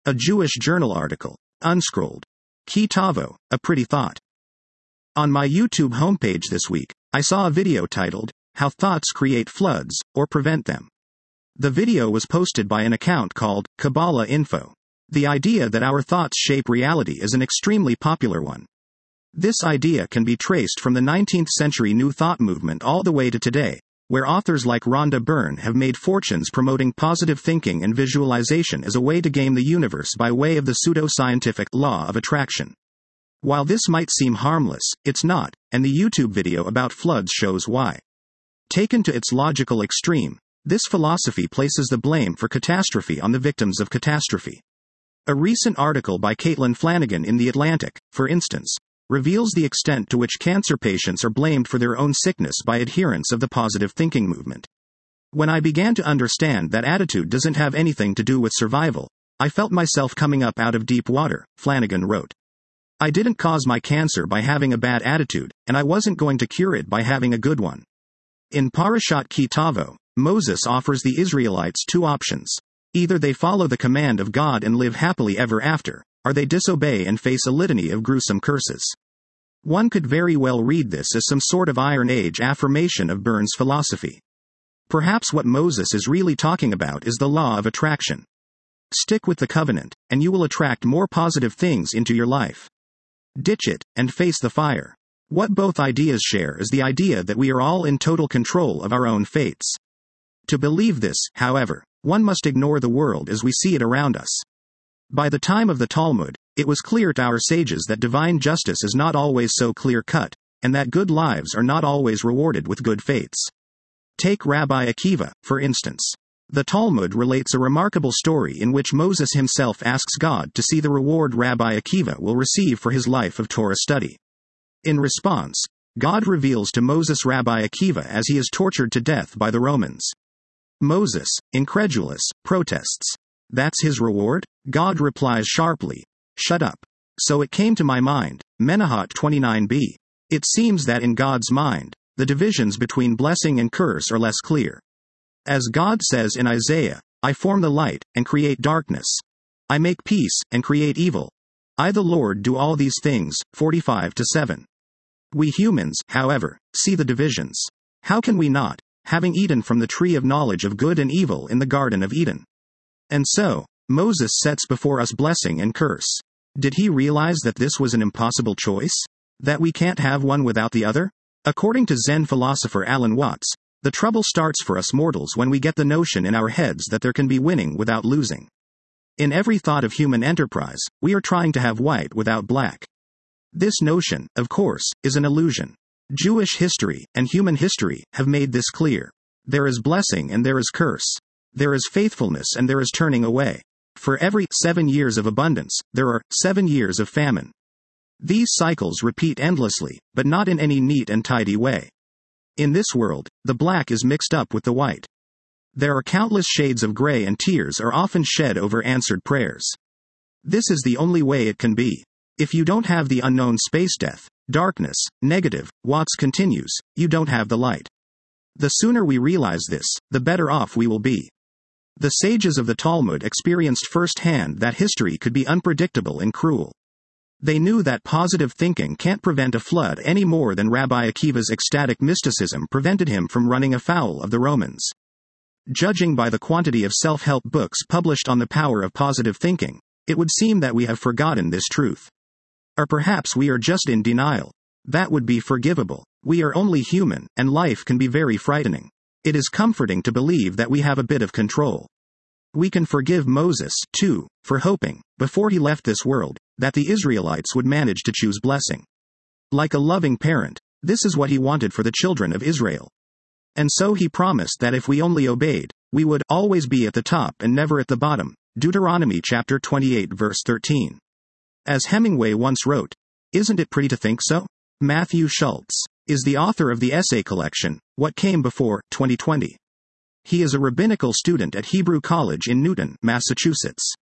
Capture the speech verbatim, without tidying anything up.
A Jewish journal article. Unscrolled. Ki Tavo, a pretty thought. On my YouTube homepage this week, I saw a video titled, How Thoughts Create Floods, or Prevent Them. The video was posted by an account called Kabbalah Info. The idea that our thoughts shape reality is an extremely popular one. This idea can be traced from the nineteenth century New Thought movement all the way to today, where authors like Rhonda Byrne have made fortunes promoting positive thinking and visualization as a way to game the universe by way of the pseudo-scientific law of attraction. While this might seem harmless, it's not, and the YouTube video about floods shows why. Taken to its logical extreme, this philosophy places the blame for catastrophe on the victims of catastrophe. A recent article by Caitlin Flanagan in The Atlantic, for instance, reveals the extent to which cancer patients are blamed for their own sickness by adherents of the positive thinking movement. When I began to understand that attitude doesn't have anything to do with survival, I felt myself coming up out of deep water, Flanagan wrote. I didn't cause my cancer by having a bad attitude, and I wasn't going to cure it by having a good one. In Parashat Ki Tavo, Moses offers the Israelites two options. Either they follow the command of God and live happily ever after, or they disobey and face a litany of gruesome curses. One could very well read this as some sort of Iron Age affirmation of Byrne's philosophy. Perhaps what Moses is really talking about is the law of attraction. Stick with the covenant, and you will attract more positive things into your life. Ditch it, and face the fire. What both ideas share is the idea that we are all in total control of our own fates. To believe this, however, one must ignore the world as we see it around us. By the time of the Talmud, it was clear to our sages that divine justice is not always so clear-cut, and that good lives are not always rewarded with good fates. Take Rabbi Akiva, for instance. The Talmud relates a remarkable story in which Moses himself asks God to see the reward Rabbi Akiva will receive for his life of Torah study. In response, God reveals to Moses Rabbi Akiva as he is tortured to death by the Romans. Moses, incredulous, protests. That's his reward? God replies sharply, shut up. So it came to my mind, Menahot twenty-nine b. It seems that in God's mind, the divisions between blessing and curse are less clear. As God says in Isaiah, I form the light, and create darkness. I make peace, and create evil. I the Lord do all these things, forty-five to seven. We humans, however, see the divisions. How can we not, having eaten from the tree of knowledge of good and evil in the Garden of Eden? And so, Moses sets before us blessing and curse. Did he realize that this was an impossible choice? That we can't have one without the other? According to Zen philosopher Alan Watts, the trouble starts for us mortals when we get the notion in our heads that there can be winning without losing. In every thought of human enterprise, we are trying to have white without black. This notion, of course, is an illusion. Jewish history and human history have made this clear. There is blessing and there is curse. There is faithfulness and there is turning away. For every seven years of abundance, there are seven years of famine. These cycles repeat endlessly, but not in any neat and tidy way. In this world, the black is mixed up with the white. There are countless shades of gray and tears are often shed over answered prayers. This is the only way it can be. If you don't have the unknown space death, darkness, negative, Watts continues, you don't have the light. The sooner we realize this, the better off we will be. The sages of the Talmud experienced firsthand that history could be unpredictable and cruel. They knew that positive thinking can't prevent a flood any more than Rabbi Akiva's ecstatic mysticism prevented him from running afoul of the Romans. Judging by the quantity of self-help books published on the power of positive thinking, it would seem that we have forgotten this truth. Or perhaps we are just in denial. That would be forgivable. We are only human, and life can be very frightening. It is comforting to believe that we have a bit of control. We can forgive Moses, too, for hoping, before he left this world, that the Israelites would manage to choose blessing. Like a loving parent, this is what he wanted for the children of Israel. And so he promised that if we only obeyed, we would always be at the top and never at the bottom. Deuteronomy chapter twenty-eight verse thirteen. As Hemingway once wrote, isn't it pretty to think so? Matthew Schultz is the author of the essay collection, What Came Before, twenty twenty. He is a rabbinical student at Hebrew College in Newton, Massachusetts.